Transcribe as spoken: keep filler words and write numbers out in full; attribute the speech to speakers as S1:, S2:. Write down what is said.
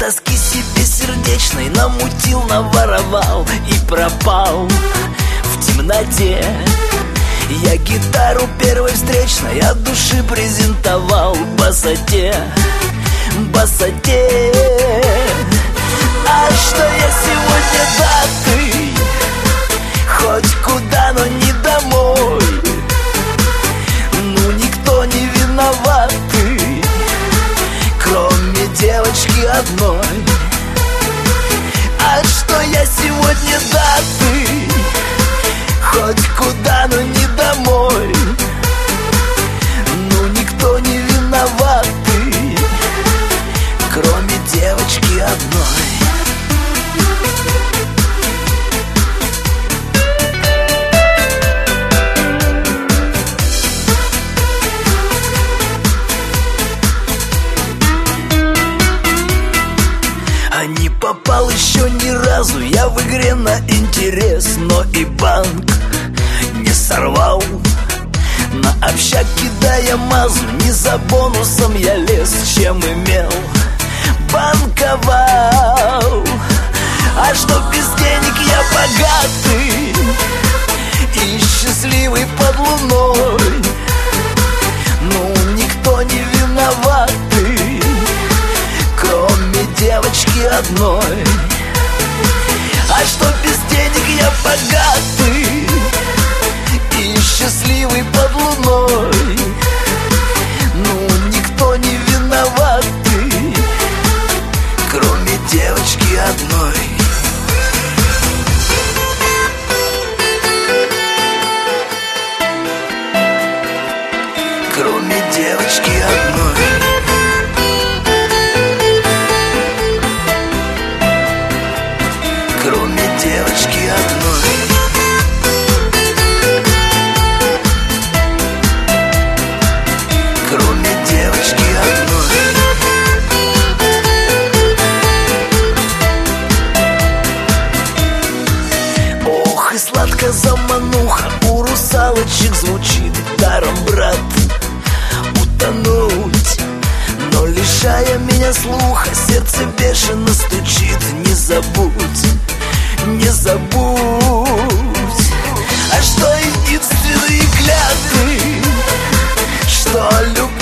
S1: тоски себе сердечной намутил, наворовал и пропал в темноте. Я гитару первой встречной от души презентовал босоте, босоте. А что я сегодня датый, хоть куда, но не домой. Ну никто не виноватый, кроме девочки одной. А что я сегодня датый, хоть куда, но не домой. Ну никто не виноватый, кроме девочки одной. А не попал еще ни разу я в игре на интерес, но и банк не сорвал. На общак кидая мазу, не за бонусом я лез, чем имел банковал. А что без денег я богатый и счастливый под луной. Ну никто не виноватый, кроме девочки одной. А что без денег я богатый и счастливый под луной. Ну никто не виноватый, кроме девочки одной. Кроме девочки одной. Кроме девочки одной. Кроме девочки одной. Ох, и сладко замануха у русалочек звучит. Даром, брат, утонуть. Но лишая меня слуха, сердце бешено стучит. Не забудь, не забудь. А что единственные клятвы, что любовь